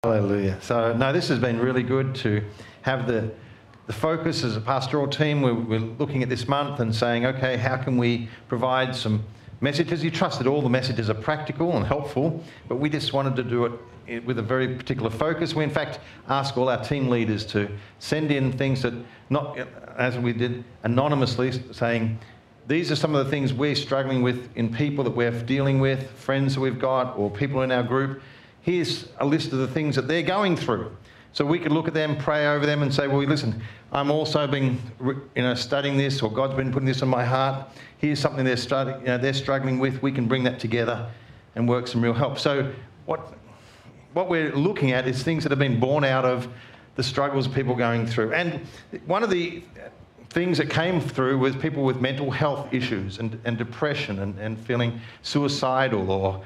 Hallelujah. So, no, this has been really good to have the focus as a pastoral team. We're looking at this month and saying, okay, how can we provide some messages? You trust that all the messages are practical and helpful, but we just wanted to do it with a very particular focus. We, in fact, ask all our team leaders to send in things that, not as we did, anonymously, saying, these are some of the things we're struggling with in people that we're dealing with, friends that we've got, or people in our group. Here's a list of the things that they're going through. So we could look at them, pray over them and say, well, listen, I'm also been studying this, or God's been putting this on my heart. Here's something they're struggling with. We can bring that together and work some real help. So what we're looking at is things that have been born out of the struggles of people going through. And one of the things that came through was people with mental health issues and depression and feeling suicidal or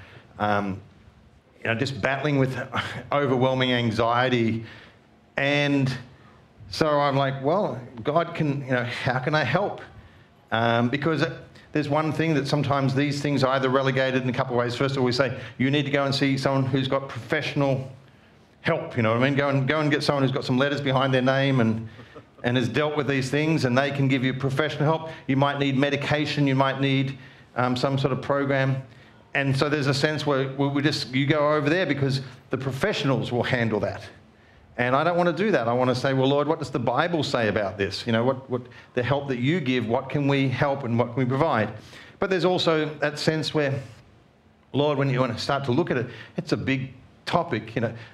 just battling with overwhelming anxiety. And so I'm like, well, God can, how can I help? Because there's one thing that sometimes these things are either relegated in a couple of ways. First of all, we say, you need to go and see someone who's got professional help, you know what I mean? Go and get someone who's got some letters behind their name and has dealt with these things, and they can give you professional help. You might need medication, you might need some sort of program. And so there's a sense where you go over there because the professionals will handle that. And I don't want to do that. I want to say, well, Lord, what does the Bible say about this? What the help that you give, what can we help and what can we provide? But there's also that sense where, Lord, when you want to start to look at it, it's a big topic.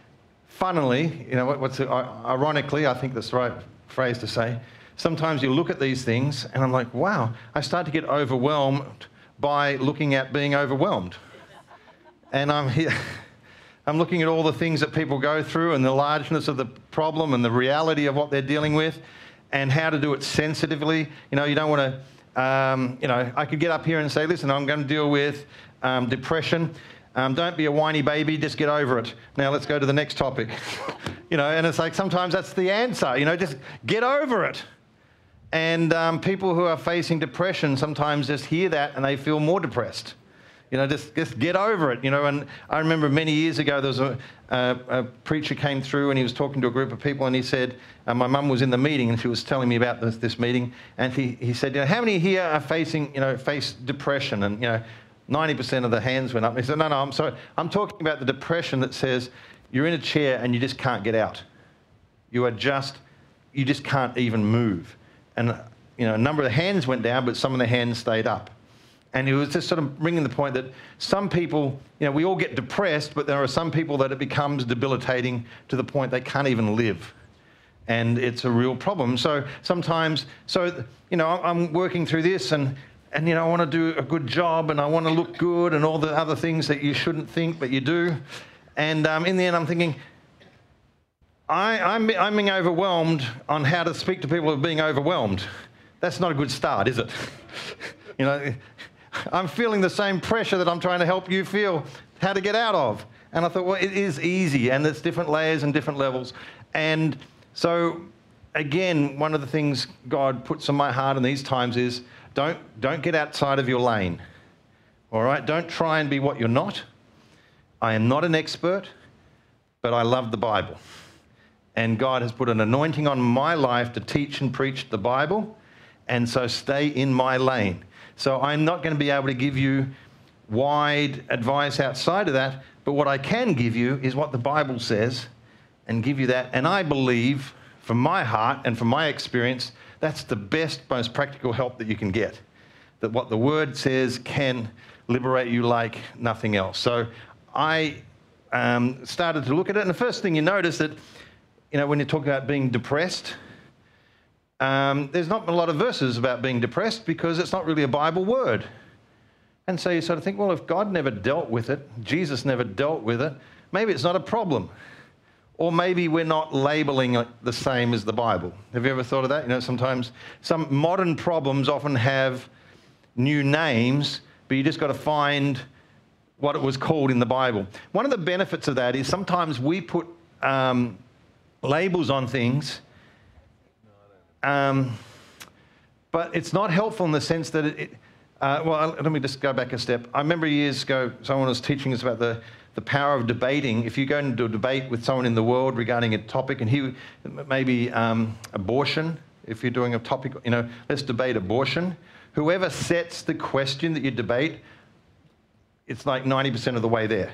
Funnily, ironically, I think that's the right phrase to say, sometimes you look at these things and I'm like, wow, I start to get overwhelmed by looking at being overwhelmed. And I'm here, I'm looking at all the things that people go through and the largeness of the problem and the reality of what they're dealing with and how to do it sensitively. You don't want to, I could get up here and say, listen, I'm going to deal with depression. Don't be a whiny baby, just get over it. Now let's go to the next topic. And it's like sometimes that's the answer, just get over it. And people who are facing depression sometimes just hear that and they feel more depressed. Just get over it. And I remember many years ago there was a preacher came through and he was talking to a group of people and he said, my mum was in the meeting and she was telling me about this meeting, and he said, how many here are face depression? And 90% of the hands went up. He said, no, I'm sorry. I'm talking about the depression that says you're in a chair and you just can't get out. You just can't even move. And, a number of the hands went down, but some of the hands stayed up. And he was just sort of bringing the point that some people, we all get depressed, but there are some people that it becomes debilitating to the point they can't even live. And it's a real problem. So sometimes, I'm working through this and I want to do a good job and I want to look good and all the other things that you shouldn't think, but you do. And in the end, I'm thinking, I'm being overwhelmed on how to speak to people who are being overwhelmed. That's not a good start, is it? I'm feeling the same pressure that I'm trying to help you feel how to get out of. And I thought, well, it is easy, and there's different layers and different levels. And so, again, one of the things God puts on my heart in these times is don't get outside of your lane. All right? Don't try and be what you're not. I am not an expert, but I love the Bible. And God has put an anointing on my life to teach and preach the Bible, and so stay in my lane. So I'm not going to be able to give you wide advice outside of that, but what I can give you is what the Bible says and give you that. And I believe, from my heart and from my experience, that's the best, most practical help that you can get. That what the Word says can liberate you like nothing else. So I started to look at it, and the first thing you notice that, when you talk about being depressed, there's not a lot of verses about being depressed because it's not really a Bible word. And so you sort of think, well, if God never dealt with it, Jesus never dealt with it, maybe it's not a problem. Or maybe we're not labeling it the same as the Bible. Have you ever thought of that? Sometimes some modern problems often have new names, but you just got to find what it was called in the Bible. One of the benefits of that is sometimes we put labels on things, but it's not helpful in the sense that let me just go back a step. I remember years ago, someone was teaching us about the power of debating. If you go into a debate with someone in the world regarding a topic, and maybe abortion, if you're doing a topic, let's debate abortion. Whoever sets the question that you debate, it's like 90% of the way there.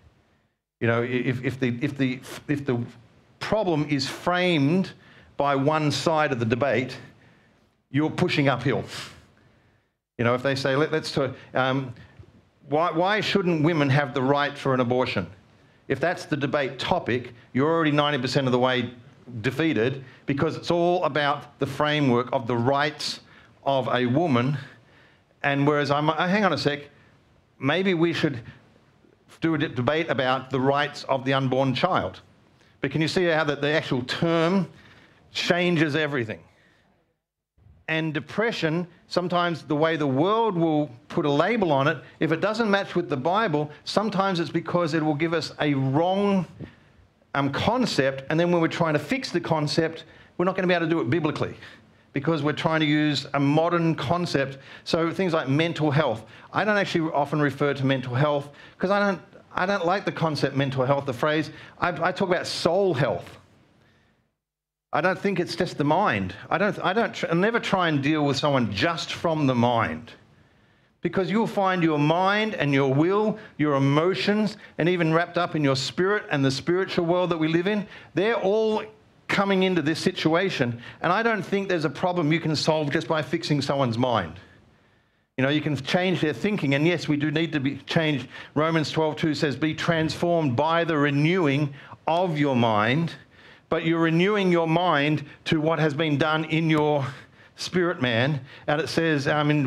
If the problem is framed by one side of the debate, you're pushing uphill. If they say, let's talk, why shouldn't women have the right for an abortion? If that's the debate topic, you're already 90% of the way defeated, because it's all about the framework of the rights of a woman. And whereas hang on a sec, maybe we should do a debate about the rights of the unborn child. But can you see how the actual term changes everything? And depression, sometimes the way the world will put a label on it, if it doesn't match with the Bible, sometimes it's because it will give us a wrong concept, and then when we're trying to fix the concept, we're not going to be able to do it biblically because we're trying to use a modern concept. So things like mental health. I don't actually often refer to mental health because I don't like the concept mental health, the phrase. I talk about soul health. I don't think it's just the mind. I'll never try and deal with someone just from the mind, because you'll find your mind and your will, your emotions, and even wrapped up in your spirit and the spiritual world that we live in, they're all coming into this situation. And I don't think there's a problem you can solve just by fixing someone's mind. You can change their thinking, and yes, we do need to be changed. Romans 12:2 says, be transformed by the renewing of your mind. But you're renewing your mind to what has been done in your spirit man. And it says in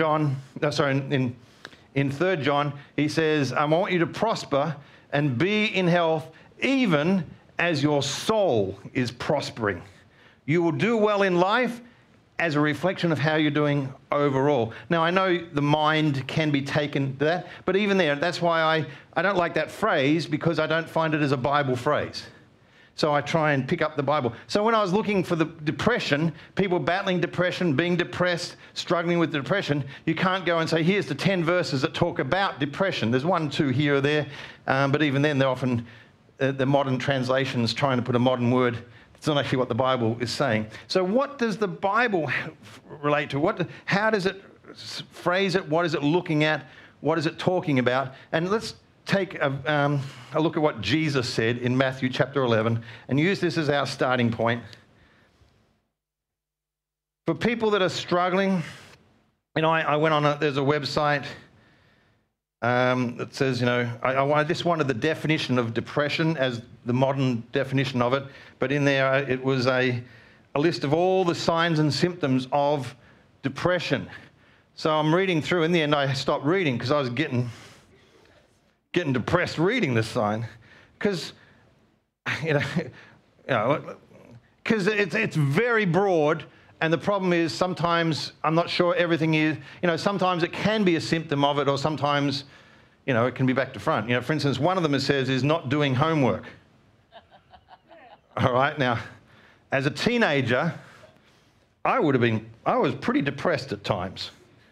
3 John, he says, I want you to prosper and be in health, even as your soul is prospering. You will do well in life as a reflection of how you're doing overall. Now, I know the mind can be taken to that, but even there, that's why I don't like that phrase, because I don't find it as a Bible phrase. So I try and pick up the Bible. So when I was looking for the depression, people battling depression, being depressed, struggling with depression, you can't go and say, here's the 10 verses that talk about depression. There's 1, 2 here or there, but even then they're often, the modern translations trying to put a modern word. It's not actually what the Bible is saying. So what does the Bible relate to? How does it phrase it? What is it looking at? What is it talking about? And let's take a look at what Jesus said in Matthew chapter 11 and use this as our starting point. For people that are struggling, I went on, there's a website that says, I just wanted the definition of depression as the modern definition of it, but in there it was a list of all the signs and symptoms of depression. So I'm reading through. In the end, I stopped reading because I was getting depressed reading this sign, because it's very broad, and the problem is sometimes I'm not sure everything is. Sometimes it can be a symptom of it, or sometimes it can be back to front. For instance, one of them it says is not doing homework. All right, now as a teenager, I was pretty depressed at times.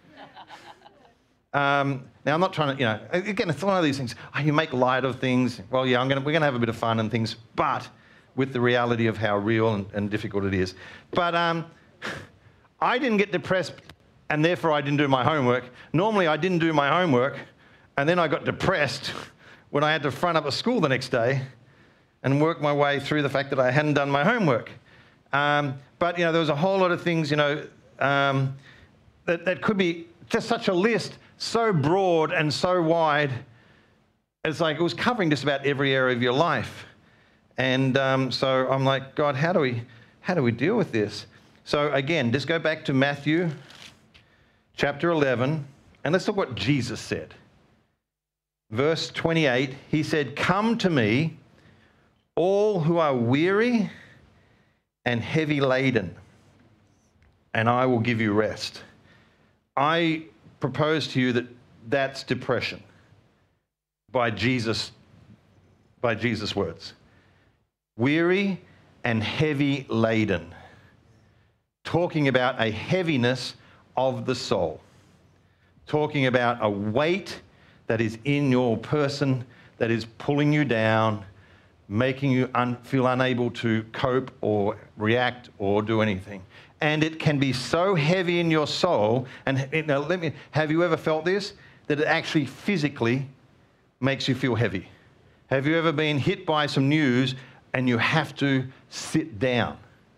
Now, I'm not trying to, again, it's one of these things. You make light of things. Well, yeah, we're going to have a bit of fun and things, but with the reality of how real and difficult it is. But I didn't get depressed, and therefore I didn't do my homework. Normally, I didn't do my homework, and then I got depressed when I had to front up a school the next day and work my way through the fact that I hadn't done my homework. But, there was a whole lot of things, that could be just such a list, so broad and so wide. It's like it was covering just about every area of your life. And so I'm like, God, how do we deal with this? So again, just go back to Matthew chapter 11, and let's look what Jesus said. Verse 28, he said, come to me, all who are weary and heavy laden, and I will give you rest. I propose to you that that's depression by Jesus' words. Weary and heavy laden. Talking about a heaviness of the soul. Talking about a weight that is in your person that is pulling you down, making you feel unable to cope or react or do anything. And it can be so heavy in your soul, and have you ever felt this? That it actually physically makes you feel heavy. Have you ever been hit by some news and you have to sit down?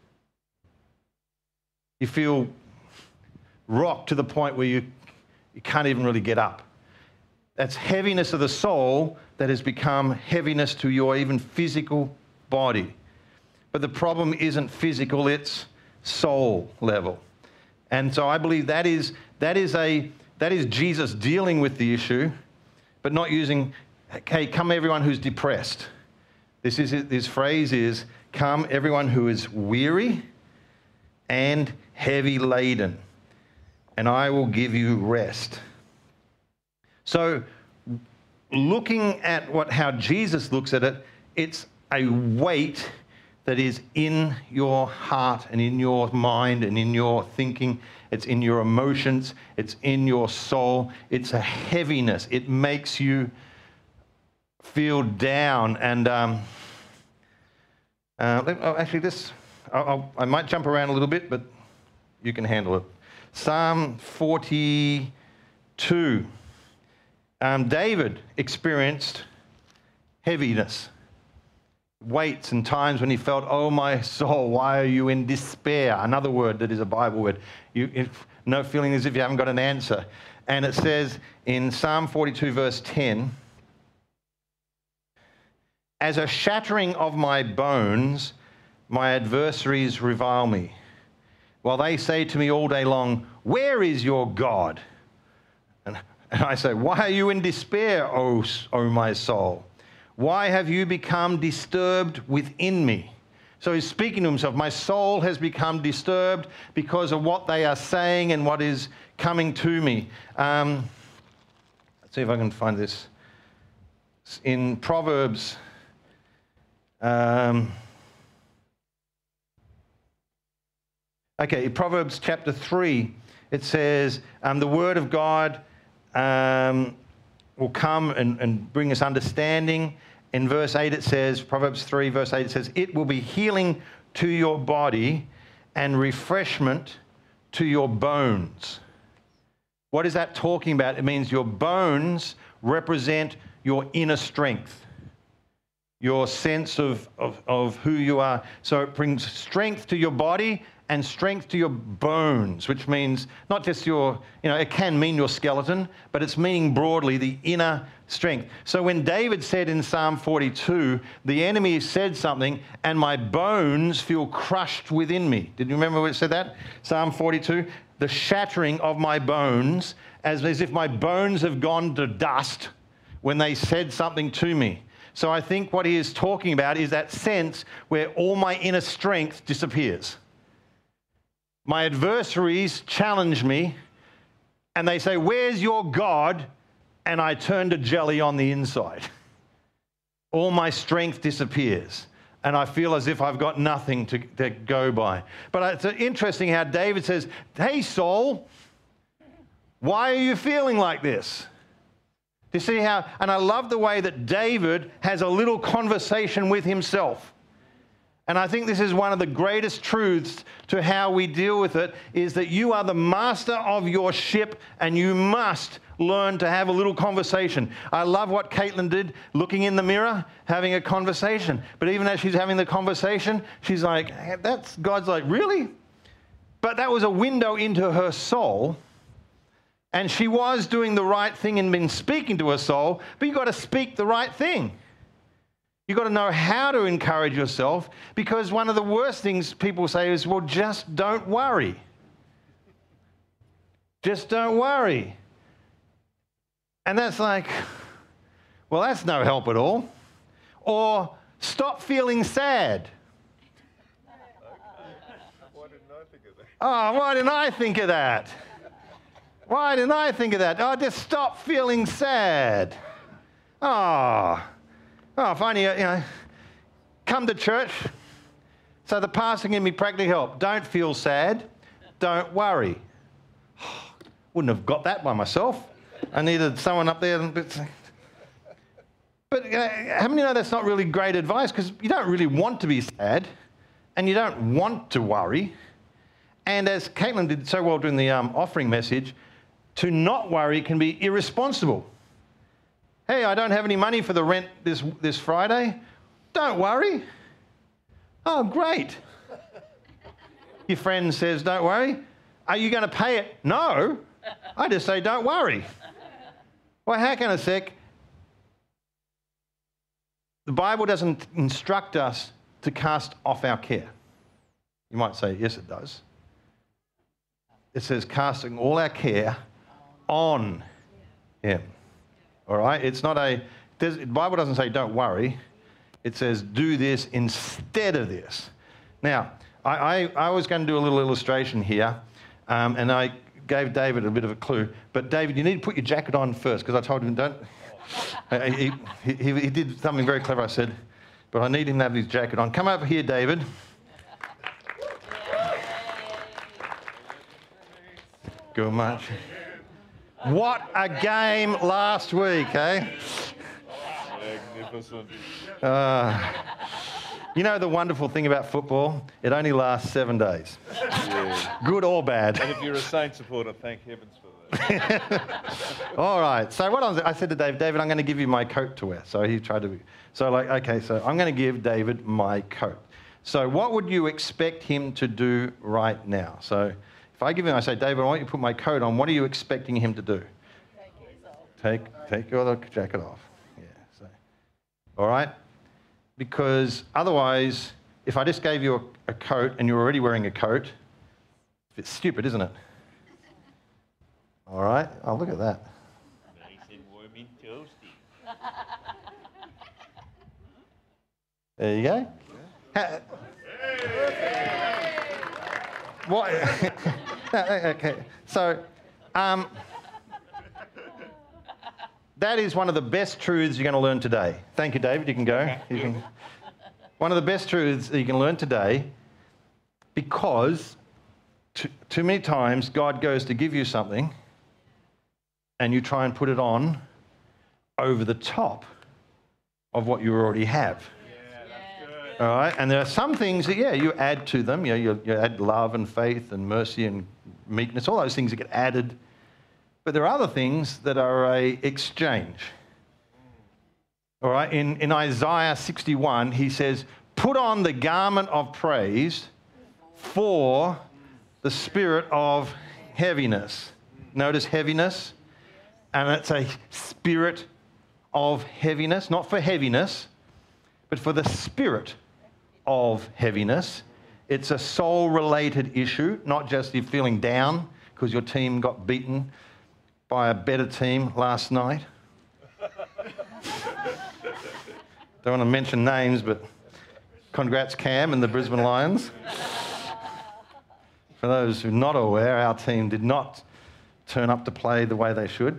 You feel rocked to the point where you can't even really get up. That's heaviness of the soul that has become heaviness to your even physical body. But the problem isn't physical, it's soul level. And so I believe that is Jesus dealing with the issue, but not using, okay, come everyone who's depressed. This phrase is, come everyone who is weary and heavy laden, and I will give you rest. So looking at how Jesus looks at it, it's a weight that is in your heart and in your mind and in your thinking. It's in your emotions. It's in your soul. It's a heaviness. It makes you feel down. And actually, I might jump around a little bit, but you can handle it. Psalm 42. David experienced heaviness, weights and times when he felt, oh my soul, why are you in despair? Another word that is a Bible word. No feeling as if you haven't got an answer. And it says in Psalm 42 verse 10, as a shattering of my bones, my adversaries revile me, while they say to me all day long, where is your God? And I say, why are you in despair, O my soul? Why have you become disturbed within me? So he's speaking to himself. My soul has become disturbed because of what they are saying and what is coming to me. Let's see if I can find this. In Proverbs, Proverbs chapter 3, it says, the word of God will come and bring us understanding. In verse 8 it says, Proverbs 3 verse 8 it says, it will be healing to your body and refreshment to your bones. What is that talking about? It means your bones represent your inner strength, your sense of who you are. So it brings strength to your body and strength to your bones, which means not just your, it can mean your skeleton, but it's meaning broadly the inner strength. So when David said in Psalm 42, the enemy said something and my bones feel crushed within me. Did you remember when it said that? Psalm 42, the shattering of my bones, as if my bones have gone to dust when they said something to me. So I think what he is talking about is that sense where all my inner strength disappears. My adversaries challenge me and they say, where's your God? And I turn to jelly on the inside. All my strength disappears and I feel as if I've got nothing to go by. But it's interesting how David says, hey, Saul, why are you feeling like this? Do you see how? And I love the way that David has a little conversation with himself. And I think this is one of the greatest truths to how we deal with it, is that you are the master of your ship and you must learn to have a little conversation. I love what Caitlin did, looking in the mirror, having a conversation. But even as she's having the conversation, she's like, God's like, really? But that was a window into her soul. And she was doing the right thing and been speaking to her soul, but you've got to speak the right thing. You've got to know how to encourage yourself, because one of the worst things people say is, well, just don't worry. Just don't worry. And that's like, well, that's no help at all. Or stop feeling sad. Why didn't I think of that? Oh, why didn't I think of that? Why didn't I think of that? Oh, just stop feeling sad. Oh, if only, come to church. So the pastor can be practical help. Don't feel sad. Don't worry. Wouldn't have got that by myself. I needed someone up there. But how many know that's not really great advice? Because you don't really want to be sad and you don't want to worry. And as Caitlin did so well during the offering message, to not worry can be irresponsible. Hey, I don't have any money for the rent this Friday. Don't worry. Oh, great. Your friend says, don't worry. Are you going to pay it? No. I just say, don't worry. Well, hang on a sec. The Bible doesn't instruct us to cast off our care. You might say, yes, it does. It says casting all our care on Him. All right? It's not the Bible doesn't say don't worry. It says do this instead of this. Now, I was going to do a little illustration here, and I gave David a bit of a clue. But David, you need to put your jacket on first, because I told him don't. He did something very clever, I said, but I need him to have his jacket on. Come over here, David. Good much. What a game last week, eh? Magnificent. You know the wonderful thing about football? It only lasts 7 days. Yeah. Good or bad. And if you're a Saints supporter, thank heavens for that. All right. So I said to David, I'm going to give you my coat to wear. So he tried to. So I'm going to give David my coat. So what would you expect him to do right now? So if I give him, I say, David, I want you to put my coat on. What are you expecting him to do? Take your jacket off. Yeah. So, all right. Because otherwise, if I just gave you a coat and you're already wearing a coat, it's stupid, isn't it? All right. Oh, look at that. Nice and warm and toasty. There you go. What? Okay. So, that is one of the best truths you're going to learn today. Thank you, David. You can go. One of the best truths that you can learn today, because too many times God goes to give you something and you try and put it on over the top of what you already have. All right, and there are some things that, you add to them. You add love and faith and mercy and meekness, all those things that get added. But there are other things that are a exchange. All right, in Isaiah 61, he says, put on the garment of praise for the spirit of heaviness. Notice heaviness, and it's a spirit of heaviness, not for heaviness, but for the spirit of heaviness. It's a soul-related issue, not just you feeling down because your team got beaten by a better team last night. Don't want to mention names, but congrats, Cam and the Brisbane Lions. For those who are not aware, our team did not turn up to play the way they should.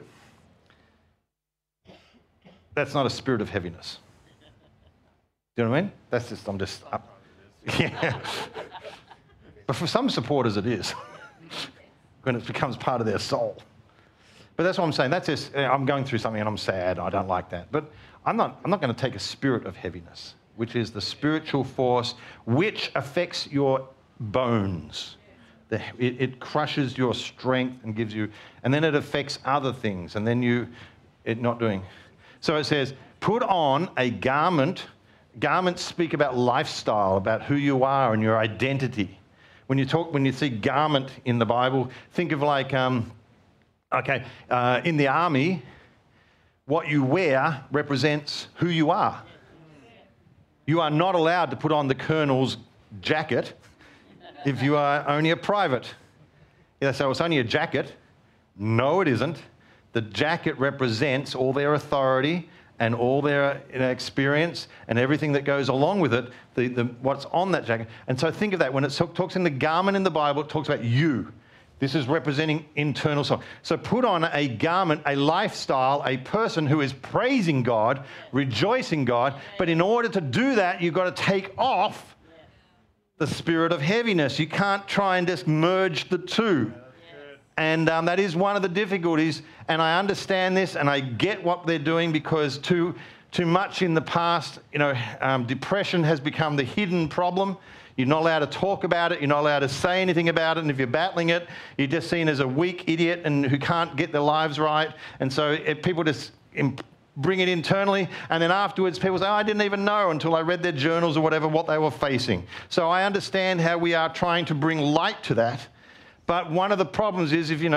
That's not a spirit of heaviness. Do you know what I mean? That's just, I'm just up. Yeah. But for some supporters it is, when it becomes part of their soul. But that's what I'm saying. That's just, I'm going through something and I'm sad. I don't like that. But I'm not going to take a spirit of heaviness, which is the spiritual force which affects your bones. It crushes your strength and gives you, and then it affects other things, and then it not doing. So it says, put on a garment. Garments speak about lifestyle, about who you are and your identity. When you see garment in the Bible, think of like, in the army, what you wear represents who you are. You are not allowed to put on the colonel's jacket if you are only a private. So it's only a jacket. No, it isn't. The jacket represents all their authority and all their experience and everything that goes along with it, what's on that jacket. And so think of that. When it talks in the garment in the Bible, it talks about you. This is representing internal soul. So put on a garment, a lifestyle, a person who is praising God, rejoicing God. But in order to do that, you've got to take off the spirit of heaviness. You can't try and just merge the two. And that is one of the difficulties. And I understand this and I get what they're doing, because to too much in the past. Depression has become the hidden problem. You're not allowed to talk about it. You're not allowed to say anything about it. And if you're battling it, you're just seen as a weak idiot and who can't get their lives right. And so people just bring it internally. And then afterwards, people say, I didn't even know until I read their journals or whatever what they were facing. So I understand how we are trying to bring light to that. But one of the problems is if,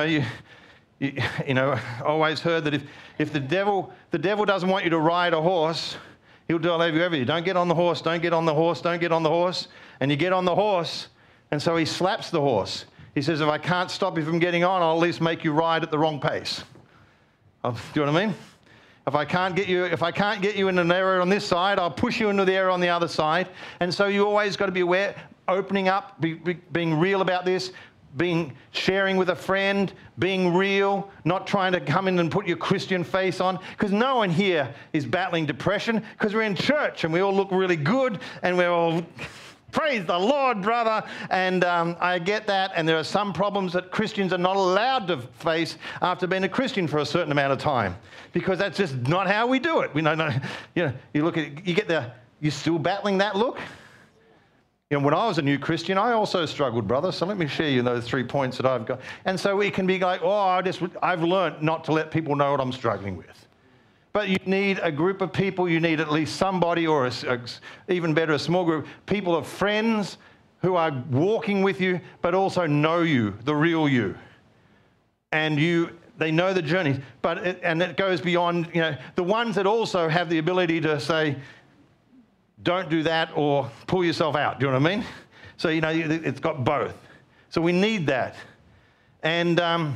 I always heard that if the devil doesn't want you to ride a horse, he'll tell you everything. Don't get on the horse, don't get on the horse, don't get on the horse. And you get on the horse, and so he slaps the horse. He says, if I can't stop you from getting on, I'll at least make you ride at the wrong pace. Do you know what I mean? If I can't get you in an area on this side, I'll push you into the area on the other side. And so you always got to be aware, opening up, being real about this, sharing with a friend, being real, not trying to come in and put your Christian face on, because no one here is battling depression, because we're in church and we all look really good and we're all, praise the Lord, brother. And I get that. And there are some problems that Christians are not allowed to face after being a Christian for a certain amount of time, because that's just not how we do it. You look at, you're still battling that look. When I was a new Christian, I also struggled, brother. So let me share you those 3 points that I've got. And so we can be like, I've learned not to let people know what I'm struggling with. But you need a group of people. You need at least somebody, or even better, a small group, people of friends who are walking with you, but also know you, the real you. And they know the journey. And it goes beyond, the ones that also have the ability to say, don't do that, or pull yourself out. Do you know what I mean? So, it's got both. So we need that. And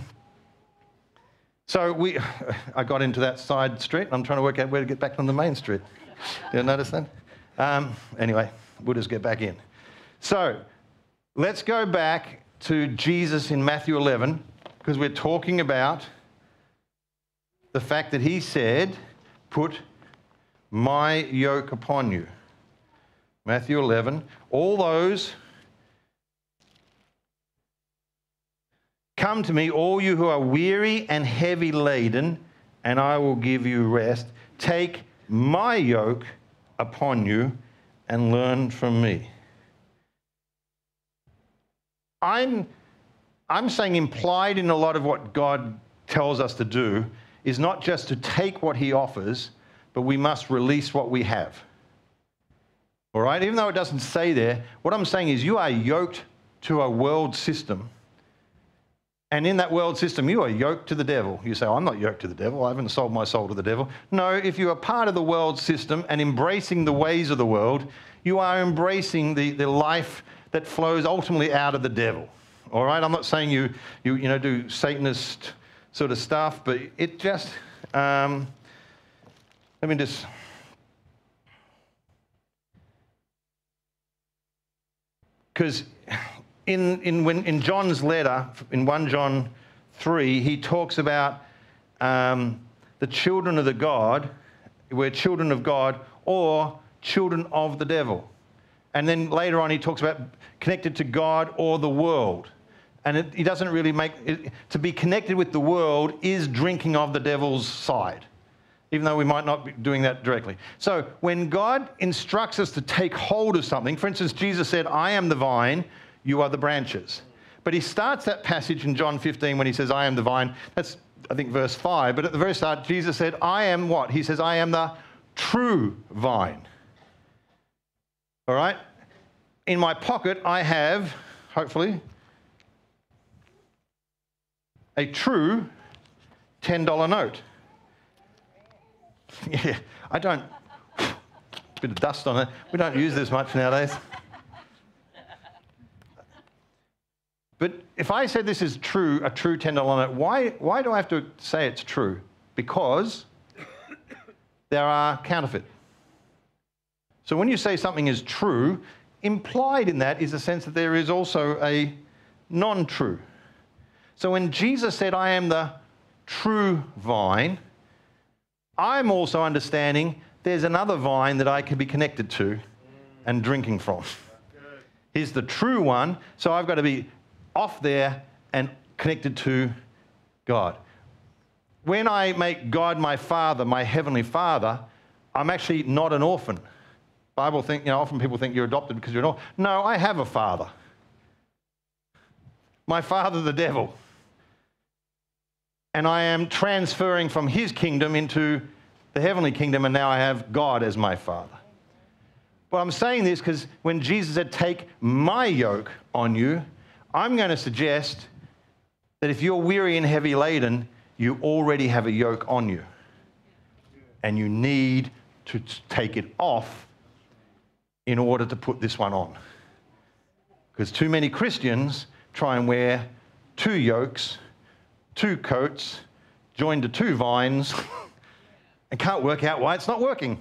I got into that side street. I'm trying to work out where to get back on the main street. Did you notice that? Anyway, we'll just get back in. So let's go back to Jesus in Matthew 11, because we're talking about the fact that he said, put my yoke upon you. Matthew 11, all those, come to me, all you who are weary and heavy laden, and I will give you rest. Take my yoke upon you and learn from me. I'm saying implied in a lot of what God tells us to do is not just to take what he offers, but we must release what we have. All right? Even though it doesn't say there, what I'm saying is you are yoked to a world system. And in that world system, you are yoked to the devil. You say, I'm not yoked to the devil. I haven't sold my soul to the devil. No, if you are part of the world system and embracing the ways of the world, you are embracing the life that flows ultimately out of the devil. All right? I'm not saying you do Satanist sort of stuff, but it just, let me just... Because in John's letter, in 1 John 3, he talks about the children of the God, we're children of God, or children of the devil. And then later on he talks about connected to God or the world. And he doesn't really make it, to be connected with the world is drinking of the devil's side, even though we might not be doing that directly. So when God instructs us to take hold of something, for instance, Jesus said, I am the vine, you are the branches. But he starts that passage in John 15 when he says, I am the vine. That's, I think, verse 5. But at the very start, Jesus said, I am what? He says, I am the true vine. All right? In my pocket, I have, hopefully, a true $10 note. Yeah, I don't, bit of dust on it. We don't use this much nowadays. But if I said this is true, a true $10 note, why do I have to say it's true? Because there are counterfeit. So when you say something is true, implied in that is a sense that there is also a non-true. So when Jesus said, I am the true vine, I'm also understanding there's another vine that I can be connected to and drinking from. He's the true one, so I've got to be off there and connected to God. When I make God my Father, my Heavenly Father, I'm actually not an orphan. Bible think, often people think you're adopted because you're an orphan. No, I have a father. My father, the devil. And I am transferring from his kingdom into the heavenly kingdom, and now I have God as my father. But I'm saying this because when Jesus said, take my yoke on you, I'm going to suggest that if you're weary and heavy laden, you already have a yoke on you. And you need to take it off in order to put this one on. Because too many Christians try and wear 2 yokes, 2 coats, joined to 2 vines, and can't work out why it's not working.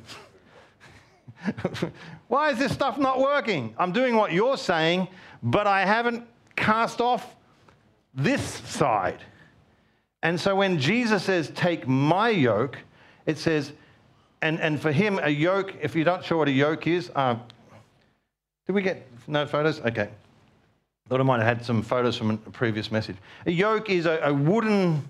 Why is this stuff not working? I'm doing what you're saying, but I haven't cast off this side. And so when Jesus says, take my yoke, it says, and for him, a yoke, if you're not sure what a yoke is, did we get no photos? Okay. Thought I might have had some photos from a previous message. A yoke is a wooden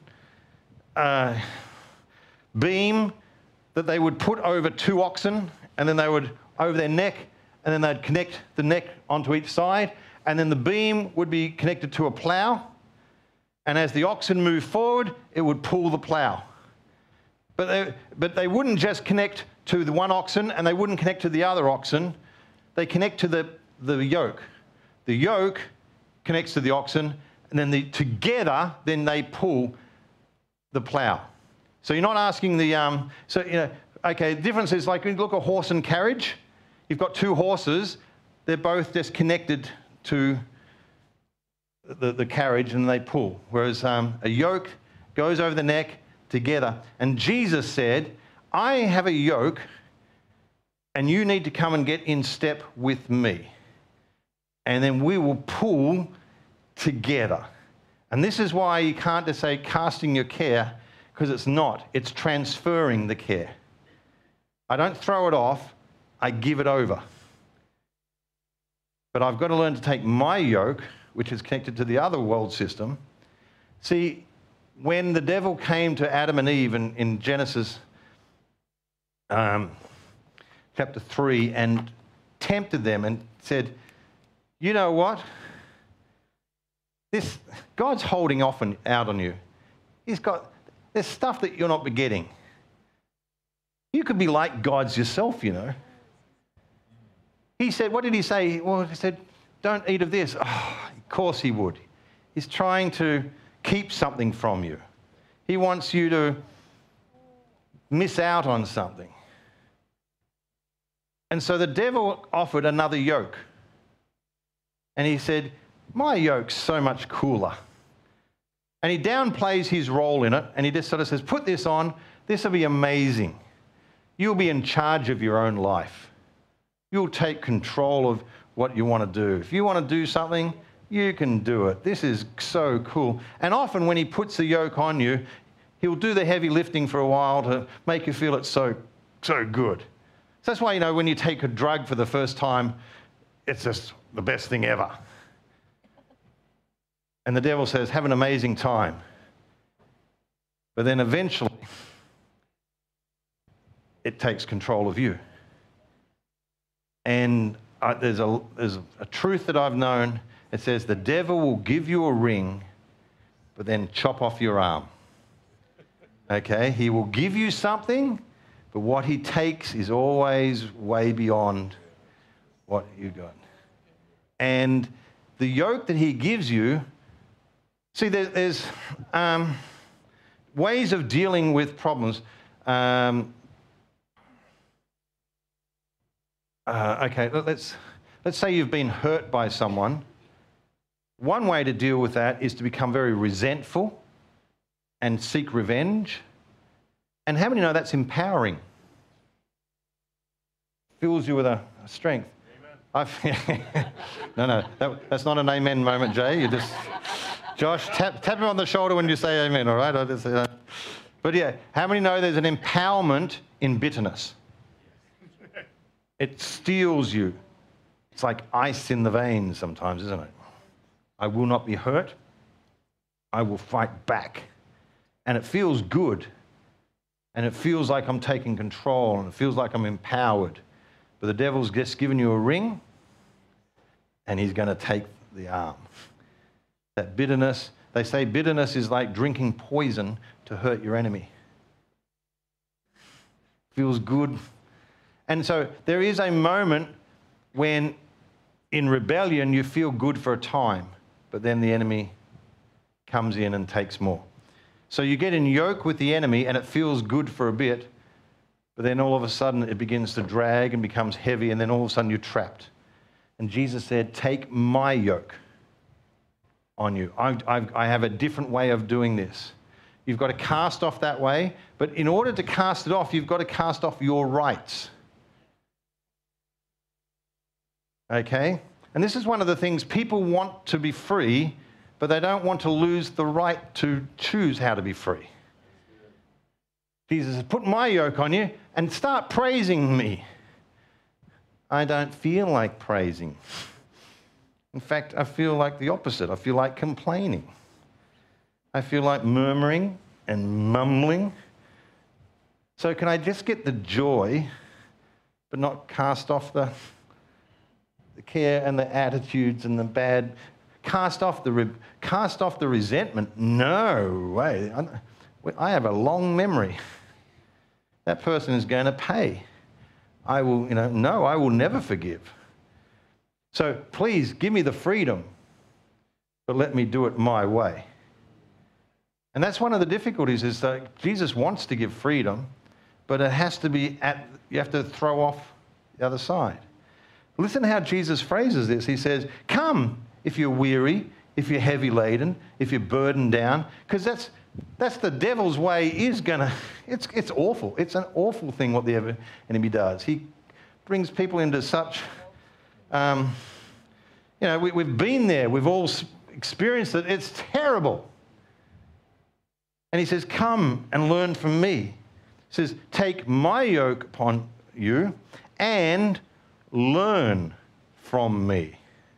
beam that they would put over 2 oxen, and then they would over their neck, and then they'd connect the neck onto each side, and then the beam would be connected to a plough, and as the oxen moved forward, it would pull the plough. But they wouldn't just connect to the one oxen, and they wouldn't connect to the other oxen. They connect to the yoke. The yoke connects to the oxen, and then together, then they pull the plough. So you're not asking the, okay, the difference is like when you look at horse and carriage, you've got 2 horses, they're both just connected to the carriage and they pull. Whereas a yoke goes over the neck together. And Jesus said, I have a yoke and you need to come and get in step with me. And then we will pull together. And this is why you can't just say casting your care, because it's not. It's transferring the care. I don't throw it off, I give it over. But I've got to learn to take my yoke, which is connected to the other world system. See, when the devil came to Adam and Eve in Genesis chapter 3 and tempted them and said, you know what? God's holding out on you. There's stuff that you're not getting. You could be like God's yourself, He said, what did he say? Well, he said, don't eat of this. Oh, of course he would. He's trying to keep something from you. He wants you to miss out on something. And so the devil offered another yoke. And he said, my yoke's so much cooler. And he downplays his role in it, and he just sort of says, put this on, this will be amazing. You'll be in charge of your own life. You'll take control of what you want to do. If you want to do something, you can do it. This is so cool. And often when he puts the yoke on you, he'll do the heavy lifting for a while to make you feel it's so good. So that's why, when you take a drug for the first time, it's just the best thing ever. And the devil says, have an amazing time. But then eventually, it takes control of you. And there's a truth that I've known. It says the devil will give you a ring, but then chop off your arm. Okay? He will give you something, but what he takes is always way beyond what you got. And the yoke that he gives you, see, there's ways of dealing with problems. Okay, let's say you've been hurt by someone. One way to deal with that is to become very resentful and seek revenge. And how many know that's empowering? Fills you with a strength. No, that's not an amen moment, Jay. You just, Josh, tap him on the shoulder when you say amen, all right? But yeah, how many know there's an empowerment in bitterness? It steals you. It's like ice in the veins sometimes, isn't it? I will not be hurt. I will fight back. And it feels good. And it feels like I'm taking control and it feels like I'm empowered. But the devil's just given you a ring and he's going to take the arm. That bitterness, they say bitterness is like drinking poison to hurt your enemy. Feels good. And so there is a moment when in rebellion you feel good for a time, but then the enemy comes in and takes more. So you get in yoke with the enemy and it feels good for a bit, but then all of a sudden it begins to drag and becomes heavy, and then all of a sudden you're trapped. And Jesus said, take my yoke on you. I have a different way of doing this. You've got to cast off that way, but in order to cast it off, you've got to cast off your rights. Okay? And this is one of the things, people want to be free, but they don't want to lose the right to choose how to be free. Jesus says, put my yoke on you and start praising me. I don't feel like praising. In fact, I feel like the opposite. I feel like complaining. I feel like murmuring and mumbling. So can I just get the joy, but not cast off the care and the attitudes and the bad, cast off the resentment? No way. I have a long memory. That person is going to pay. I will never forgive. So please give me the freedom, but let me do it my way. And that's one of the difficulties, is that Jesus wants to give freedom, but it has to be you have to throw off the other side. Listen how Jesus phrases this. He says, come if you're weary, if you're heavy laden, if you're burdened down, because that's the devil's way. It's awful. It's an awful thing what the enemy does. He brings people into such, we've been there. We've all experienced it. It's terrible. And he says, come and learn from me. He says, take my yoke upon you and learn from me.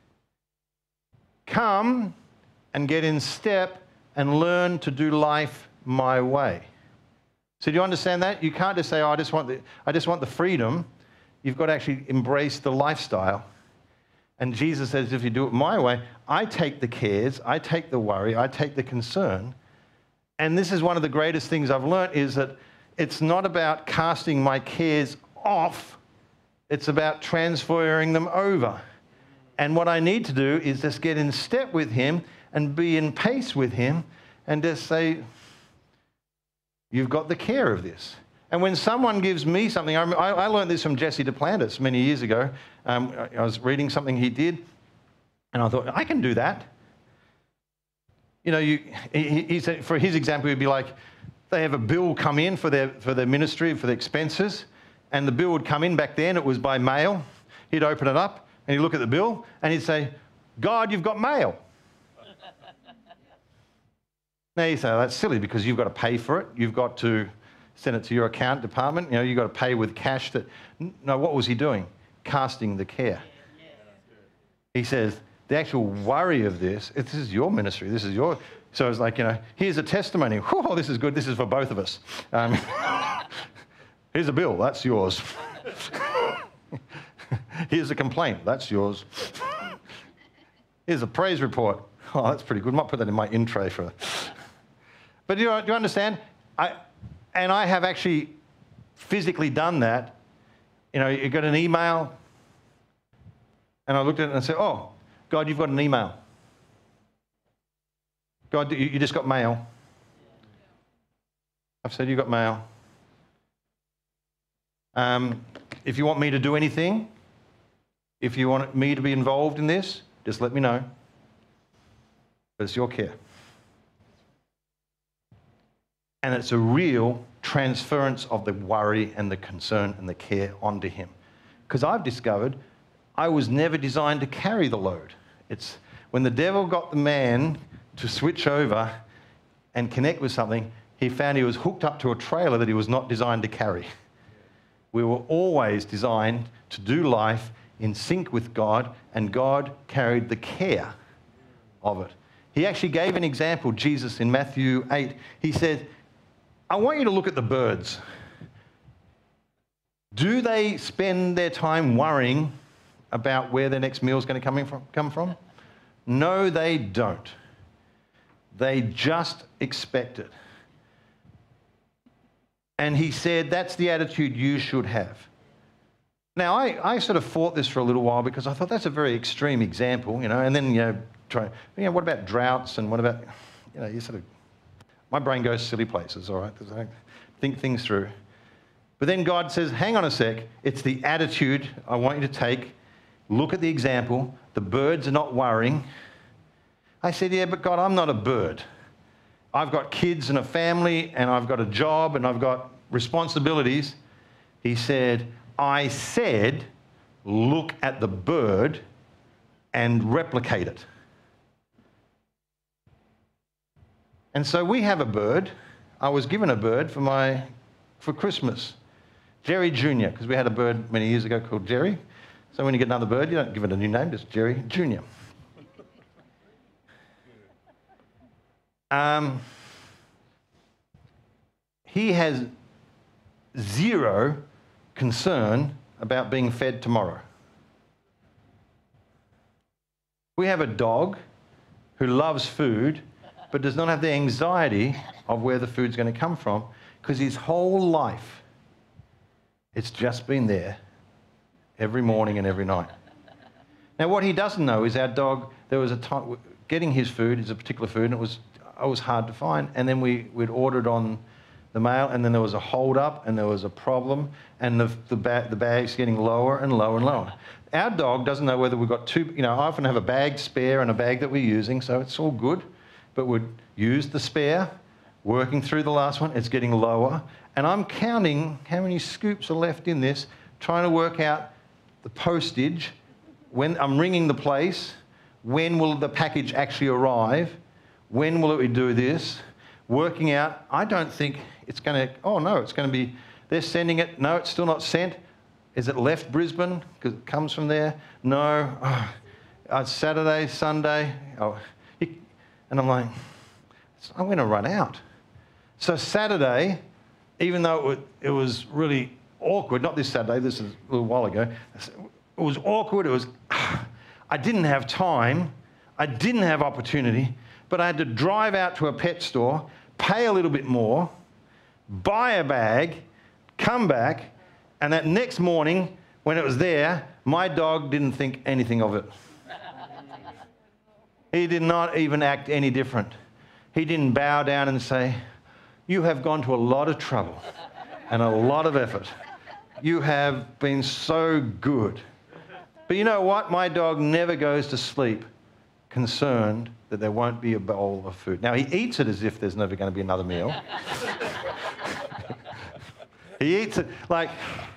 Come and get in step and learn to do life my way. So do you understand that? You can't just say, I just want the freedom. You've got to actually embrace the lifestyle. And Jesus says, if you do it my way, I take the cares, I take the worry, I take the concern. And this is one of the greatest things I've learned, is that it's not about casting my cares off. It's about transferring them over. And what I need to do is just get in step with him and be in pace with him and just say, you've got the care of this. And when someone gives me something, I learned this from Jesse Duplantis many years ago. I was reading something he did, and I thought, I can do that. He said, for his example, he'd be like, they have a bill come in for their ministry, for the expenses, and the bill would come in. Back then, it was by mail. He'd open it up, and he'd look at the bill, and he'd say, God, you've got mail. Now you say, oh, that's silly, because you've got to pay for it. You've got to send it to your account department. You've got to pay with cash. No, what was he doing? Casting the care. He says, the actual worry of this is your ministry. This is your... So it's like, here's a testimony. Whoa, this is good. This is for both of us. Here's a bill. That's yours. Here's a complaint. That's yours. Here's a praise report. Oh, that's pretty good. I might put that in my intro for... But do you understand? I have actually physically done that. You got an email, and I looked at it and I said, oh, God, you've got an email. God, you just got mail. I've said you got mail. If you want me to do anything, if you want me to be involved in this, just let me know. But it's your care. And it's a real transference of the worry and the concern and the care onto him. Because I've discovered I was never designed to carry the load. It's when the devil got the man to switch over and connect with something, he found he was hooked up to a trailer that he was not designed to carry. We were always designed to do life in sync with God, and God carried the care of it. He actually gave an example, Jesus, in Matthew 8. He said, I want you to look at the birds. Do they spend their time worrying about where their next meal is going to come from? No, they don't. They just expect it. And he said, that's the attitude you should have. Now, I sort of fought this for a little while because I thought that's a very extreme example, and then, what about droughts and what about, my brain goes silly places, all right? I think things through. But then God says, hang on a sec, it's the attitude I want you to take. Look at the example. The birds are not worrying. I said, yeah, but God, I'm not a bird. I've got kids and a family, and I've got a job, and I've got responsibilities. He said, I said, look at the bird and replicate it. And so we have a bird. I was given a bird for Christmas. Jerry Jr., because we had a bird many years ago called Jerry. So when you get another bird, you don't give it a new name, just Jerry Jr. He has zero concern about being fed tomorrow. We have a dog who loves food but does not have the anxiety of where the food's going to come from because his whole life it's just been there every morning and every night. Now what he doesn't know is our dog, there was a time, getting his food is a particular food and it was hard to find, and then we'd order it on the mail, and then there was a hold up and there was a problem, and the bag's getting lower and lower and lower. Our dog doesn't know whether we've got two, I often have a bag spare and a bag that we're using, so it's all good, but we'd use the spare, working through the last one, it's getting lower, and I'm counting how many scoops are left in this, trying to work out the postage, when I'm ringing the place, when will the package actually arrive, when will it do this, working out, I don't think it's going to, oh no, it's going to be, they're sending it, no, it's still not sent. Is it left Brisbane because it comes from there? No. It's Saturday, Sunday. And I'm like, I'm going to run out. So Saturday, even though it was really awkward, not this Saturday, this is a little while ago, it was awkward, I didn't have time, I didn't have opportunity, but I had to drive out to a pet store, pay a little bit more, buy a bag, come back, and that next morning, when it was there, my dog didn't think anything of it. He did not even act any different. He didn't bow down and say, you have gone to a lot of trouble and a lot of effort. You have been so good. But you know what? My dog never goes to sleep concerned that there won't be a bowl of food. Now, he eats it as if there's never going to be another meal. He eats it like...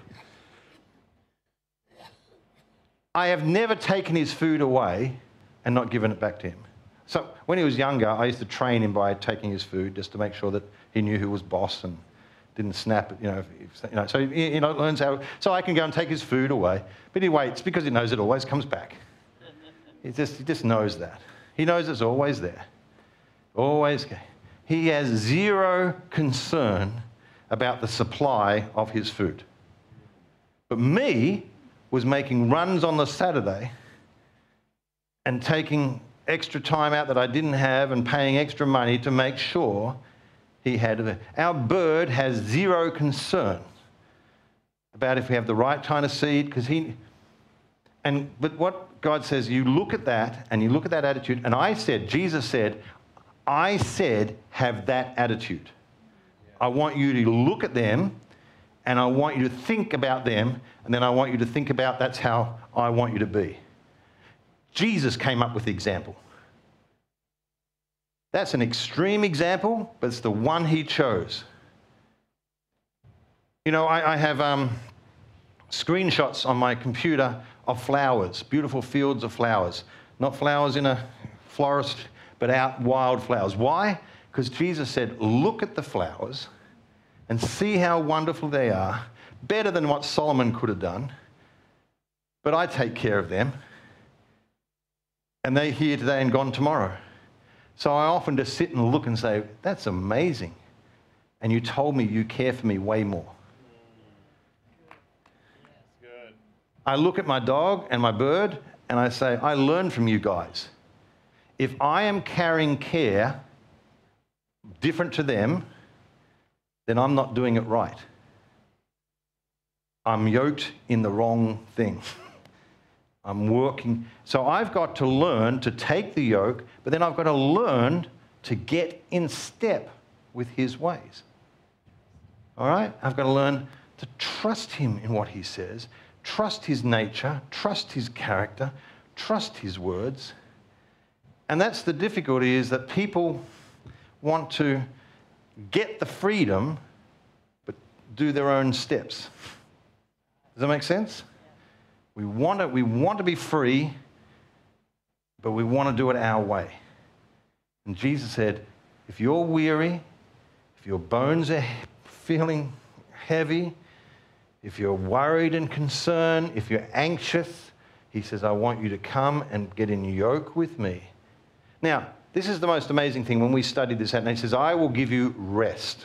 I have never taken his food away and not given it back to him. So when he was younger, I used to train him by taking his food just to make sure that he knew who was boss and didn't snap it, So he learns how. So I can go and take his food away, but he waits because he knows it always comes back. He just knows that. He knows it's always there. Always. He has zero concern about the supply of his food. But me was making runs on the Saturday and taking extra time out that I didn't have and paying extra money to make sure he had it. Our bird has zero concern about if we have the right kind of seed, but what God says, you look at that and you look at that attitude, and Jesus said, have that attitude. I want you to look at them and I want you to think about them, and then I want you to think about that's how I want you to be. Jesus came up with the example. That's an extreme example, but it's the one he chose. I have screenshots on my computer of flowers, beautiful fields of flowers. Not flowers in a florist, but out wild flowers. Why? Because Jesus said, look at the flowers and see how wonderful they are, better than what Solomon could have done, but I take care of them. And they're here today and gone tomorrow. So I often just sit and look and say, that's amazing. and you told me you care for me way more. Good. I look at my dog and my bird and I say, I learn from you guys. If I am carrying care different to them, then I'm not doing it right. I'm yoked in the wrong thing. I'm working. So I've got to learn to take the yoke, but then I've got to learn to get in step with his ways. All right? I've got to learn to trust him in what he says, trust his nature, trust his character, trust his words. And that's the difficulty, is that people want to get the freedom, but do their own steps. Does that make sense? We want to be free, but we want to do it our way. And Jesus said, if you're weary, if your bones are feeling heavy, if you're worried and concerned, if you're anxious, he says, I want you to come and get in yoke with me. Now, this is the most amazing thing when we studied this out, and he says, I will give you rest.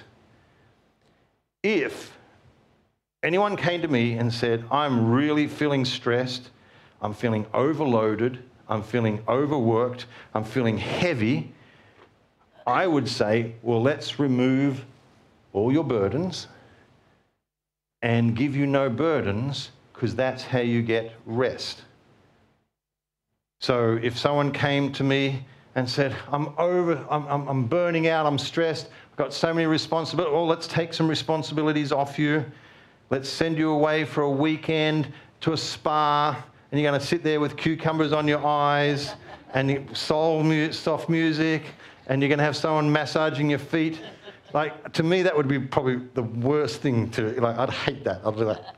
If anyone came to me and said, I'm really feeling stressed, I'm feeling overloaded, I'm feeling overworked, I'm feeling heavy, I would say, well, let's remove all your burdens and give you no burdens, because that's how you get rest. So if someone came to me and said, I'm burning out, I'm stressed, I've got so many responsibilities, well, let's take some responsibilities off you. Let's send you away for a weekend to a spa, and you're going to sit there with cucumbers on your eyes and soft music, and you're going to have someone massaging your feet. Like, to me, that would be probably the worst thing to, like, I'd hate that. I'd do that.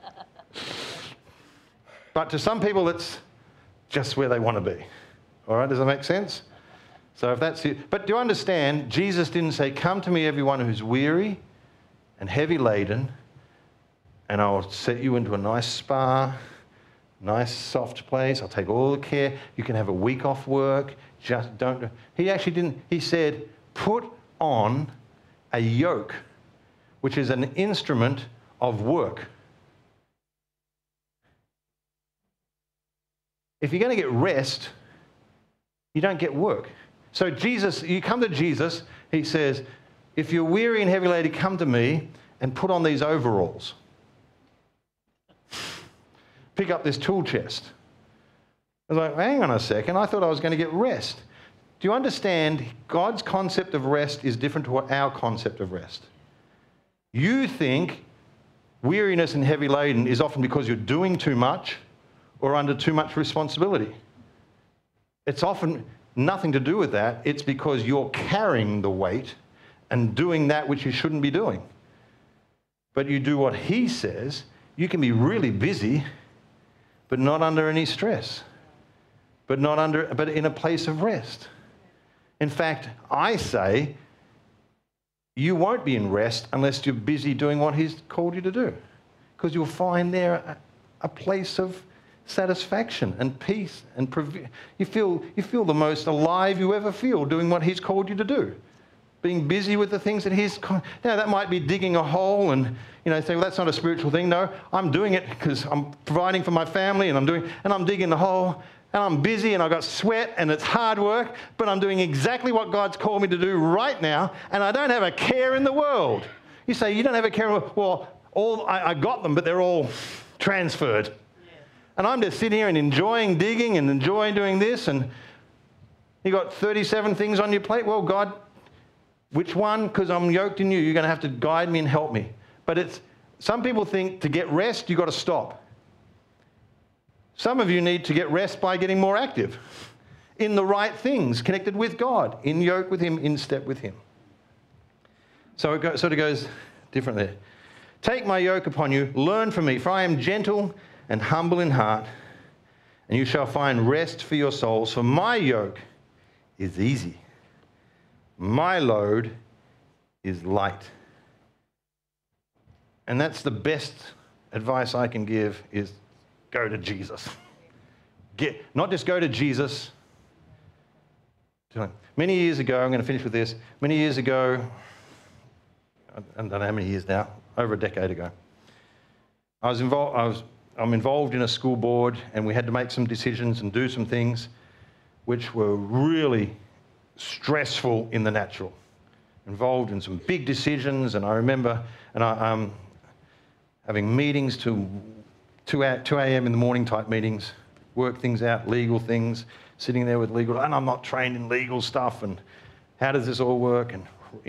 But to some people, it's just where they want to be. All right, does that make sense? So if that's it. But do you understand, Jesus didn't say, come to me, everyone who's weary and heavy laden, and I'll set you into a nice spa, nice soft place. I'll take all the care. You can have a week off work. Just don't. He actually didn't. He said, put on a yoke, which is an instrument of work. If you're going to get rest, you don't get work. So Jesus, you come to Jesus, he says, if you're weary and heavy laden, come to me and put on these overalls. Pick up this tool chest. I was like, hang on a second, I thought I was going to get rest. Do you understand? God's concept of rest is different to what our concept of rest. You think weariness and heavy laden is often because you're doing too much or under too much responsibility. It's often nothing to do with that. It's because you're carrying the weight and doing that which you shouldn't be doing. But you do what he says, you can be really busy, but not under any stress, but in a place of rest. In fact, I say you won't be in rest unless you're busy doing what he's called you to do, because you'll find there a place of satisfaction and peace, and you feel the most alive you ever feel doing what he's called you to do. Being busy with the things that now that might be digging a hole and, say, well, that's not a spiritual thing. No, I'm doing it because I'm providing for my family, and I'm digging the hole, and I'm busy, and I've got sweat, and it's hard work, but I'm doing exactly what God's called me to do right now, and I don't have a care in the world. You say, you don't have a care in the world. Well, I got them, but they're all transferred. And I'm just sitting here and enjoying digging and enjoying doing this, and you got 37 things on your plate. Well, God, which one? Because I'm yoked in you. You're going to have to guide me and help me. But some people think to get rest, you've got to stop. Some of you need to get rest by getting more active in the right things, connected with God, in yoke with him, in step with him. So it sort of goes different there. Take my yoke upon you, learn from me, for I am gentle and humble in heart, and you shall find rest for your souls. For my yoke is easy. My load is light. And that's the best advice I can give, is go to Jesus. Not just go to Jesus. Many years ago, I'm going to finish with this. Many years ago, I don't know how many years now, over a decade ago. I'm involved in a school board, and we had to make some decisions and do some things which were really stressful in the natural. Involved in some big decisions, and I remember having meetings till 2 a.m. in the morning type meetings, work things out, legal things, sitting there with legal, and I'm not trained in legal stuff, and how does this all work, and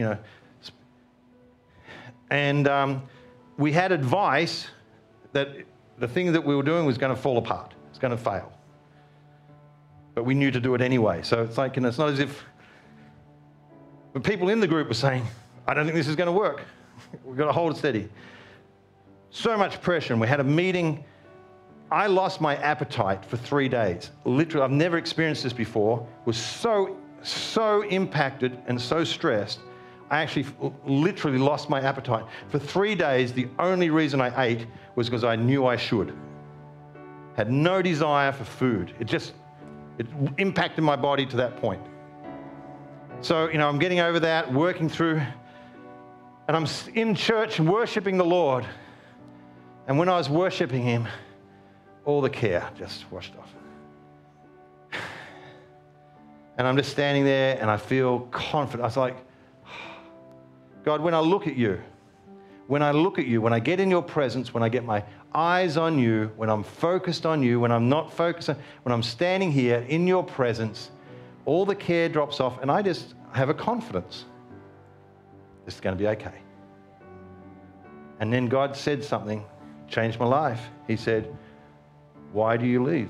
we had advice that the thing that we were doing was going to fall apart. It's going to fail. But we knew to do it anyway. So it's like, it's not as if the people in the group were saying, I don't think this is going to work. We've got to hold it steady. So much pressure. And we had a meeting. I lost my appetite for 3 days. Literally, I've never experienced this before. Was so impacted and so stressed. I actually literally lost my appetite. For 3 days, the only reason I ate was because I knew I should. Had no desire for food. It impacted my body to that point. So, I'm getting over that, working through, and I'm in church and worshiping the Lord. And when I was worshiping Him, all the care just washed off. And I'm just standing there and I feel confident. I was like, God, when I look at you, when I get in your presence, when I get my eyes on you, when I'm focused on you, when I'm not focused on, when I'm standing here in your presence, all the care drops off and I just have a confidence. This is going to be okay. And then God said something, changed my life. He said, why do you leave?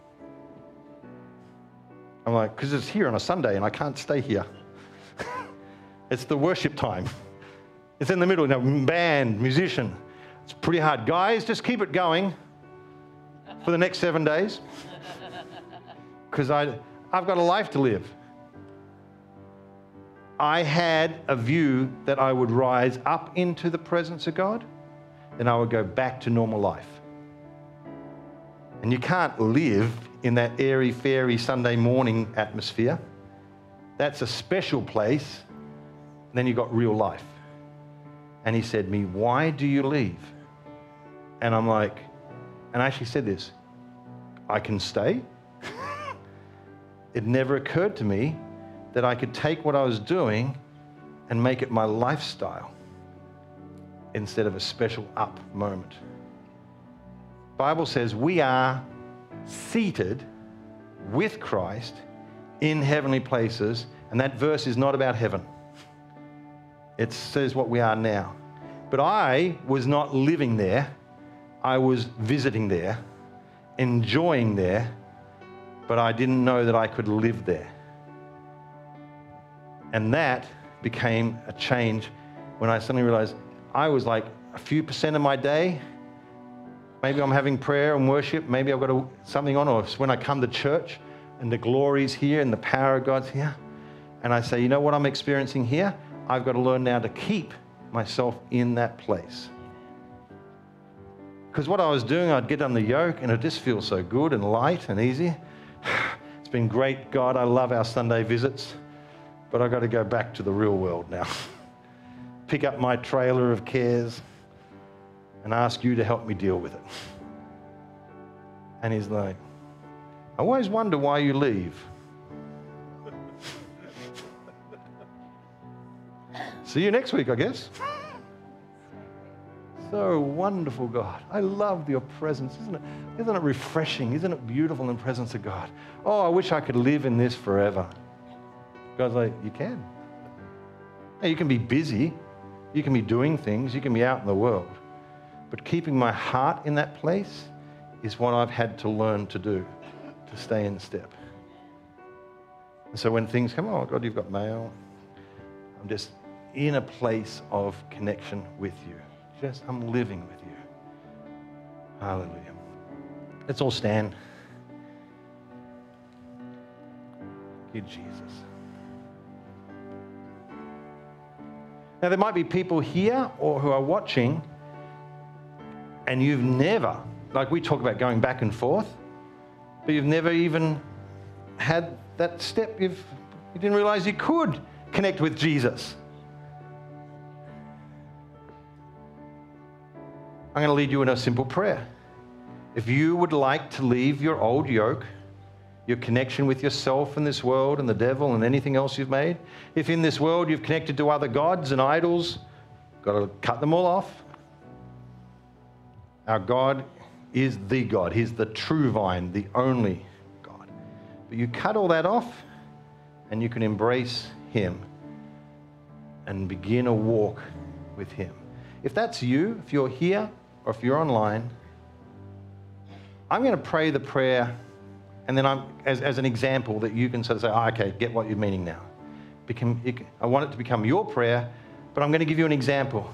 I'm like, because it's here on a Sunday and I can't stay here. It's the worship time. It's in the middle, band, musician. It's pretty hard. Guys, just keep it going for the next 7 days because I've got a life to live. I had a view that I would rise up into the presence of God, then I would go back to normal life. And you can't live in that airy-fairy Sunday morning atmosphere. That's a special place. Then you got real life. And he said to me, why do you leave? And I'm like, and I actually said this, I can stay. It never occurred to me that I could take what I was doing and make it my lifestyle instead of a special up moment. Bible says we are seated with Christ in heavenly places, and that verse is not about heaven. It says what we are now. But I was not living there. I was visiting there, enjoying there, but I didn't know that I could live there. And that became a change when I suddenly realized I was like a few percent of my day. Maybe I'm having prayer and worship. Maybe I've got something on, or when I come to church and the glory's here and the power of God's here. And I say, you know what I'm experiencing here? I've got to learn now to keep myself in that place. Because what I was doing, I'd get on the yoke and it just feels so good and light and easy. It's been great, God. I love our Sunday visits, but I've got to go back to the real world now. Pick up my trailer of cares and ask you to help me deal with it. And he's like, I always wonder why you leave. See you next week, I guess. So wonderful, God. I love your presence. Isn't it refreshing? Isn't it beautiful in the presence of God? Oh, I wish I could live in this forever. God's like, you can. Now, you can be busy. You can be doing things. You can be out in the world. But keeping my heart in that place is what I've had to learn to do, to stay in step. And so when things come, oh, God, you've got mail. I'm just in a place of connection with you. I'm living with you. Hallelujah. Let's all stand. Thank you, Jesus. Now, there might be people here or who are watching and you've never, like we talk about going back and forth, but you've never even had that step. You didn't realize you could connect with Jesus. I'm going to lead you in a simple prayer. If you would like to leave your old yoke, your connection with yourself and this world and the devil and anything else you've made, if in this world you've connected to other gods and idols, got to cut them all off. Our God is the God. He's the true vine, the only God. But you cut all that off and you can embrace Him and begin a walk with Him. If that's you, if you're here or if you're online, I'm going to pray the prayer, and then as an example that you can sort of say, oh, okay, get what you're meaning now. I want it to become your prayer, but I'm going to give you an example.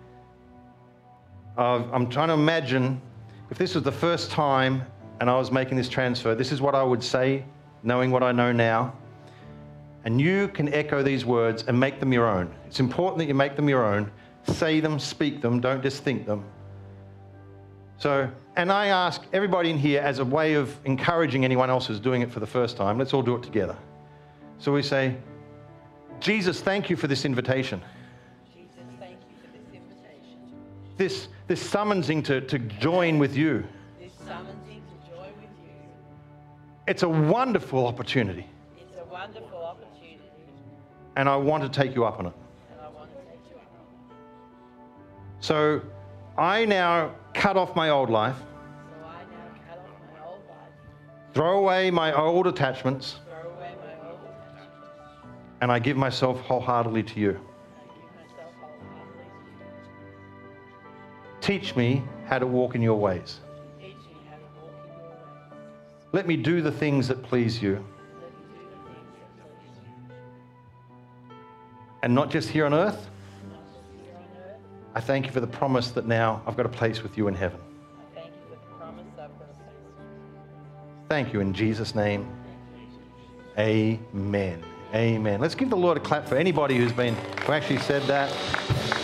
I'm trying to imagine if this was the first time and I was making this transfer, this is what I would say, knowing what I know now. And you can echo these words and make them your own. It's important that you make them your own. Say them, speak them, don't just think them. So, and I ask everybody in here as a way of encouraging anyone else who's doing it for the first time, let's all do it together. So we say, Jesus, thank you for this invitation. Jesus, thank you for this invitation. This summonsing to join with you. This summoning to join with you. It's a wonderful opportunity. It's a wonderful opportunity. And I want to take you up on it. And I want to take you up on it. So I now cut off my old life. So I now cut off my old life. Throw away my old attachments. Throw away my old attachments. And I give myself wholeheartedly to you. I give myself wholeheartedly to you. Teach me how to walk in your ways. Teach me how to walk in your ways. Let me do the things that please you. Let me do the things that please you. And not just here on earth. Not just here on earth. I thank you for the promise that now I've got a place with you in heaven. I thank you for the promise I've got a place with you. Thank you in Jesus' name. Amen. Amen. Let's give the Lord a clap for anybody who actually said that.